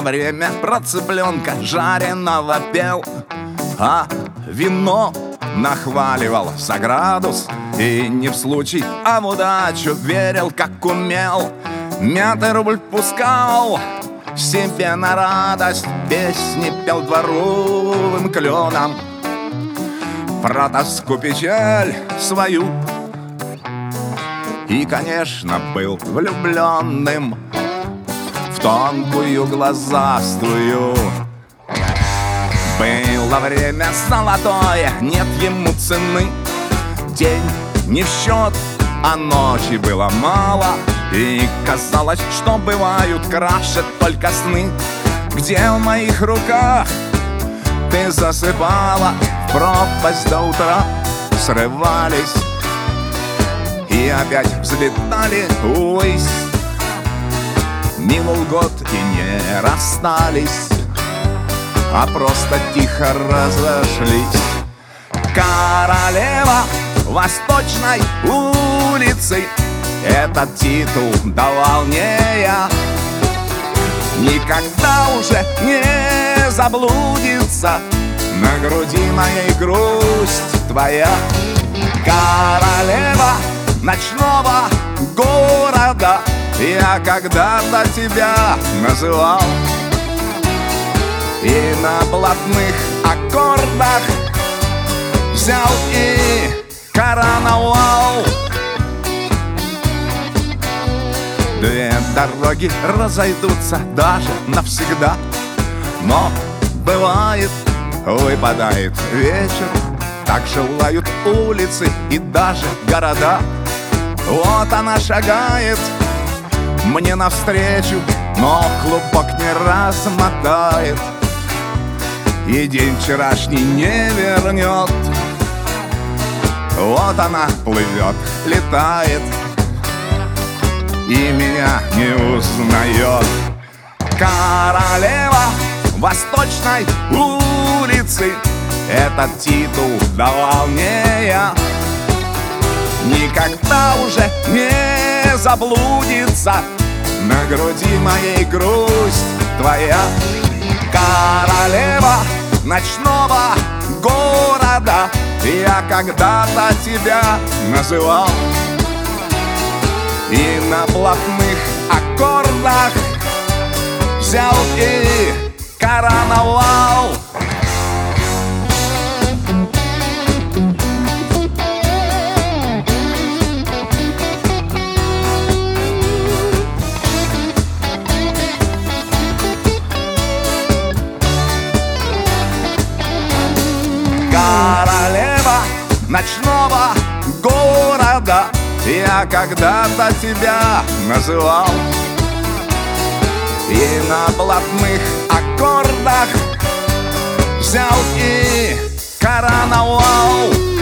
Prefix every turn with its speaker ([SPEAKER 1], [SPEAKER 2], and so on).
[SPEAKER 1] время про цыпленка жареного пел, а вино нахваливал за градус. И не в случай, а в удачу верил, как умел. Мятый рубль пускал себе на радость, песни пел дворовым кленом про тоску, печаль свою. И, конечно, был влюбленным в тонкую глазастую. Было время золотое, нет ему цены. День не в счет, а ночи было мало. И казалось, что бывают краше только сны, где в моих руках ты засыпала. В пропасть до утра срывались и опять взлетали ввысь. Минул год и не расстались, а просто тихо разошлись. Королева Восточной улицы, этот титул давал не я. Никогда уже не заблудится на груди моей грусть твоя. Королева ночного города, я когда-то тебя называл. И на блатных аккордах взял и короновал. Две дороги разойдутся даже навсегда, но бывает, выпадает вечер, так желают улицы и даже города. Вот она шагает мне навстречу, но клубок не размотает и день вчерашний не вернет. Вот она плывет, летает и меня не узнает. Королева Восточной улицы, этот титул давал не я. Никогда уже не заблудится на груди моей грусть твоя. Королева ночного города, я когда-то тебя называл. И на блатных аккордах взял и короновал. Королева ночного города, я когда-то тебя называл. И на блатных аккордах взял и короновал.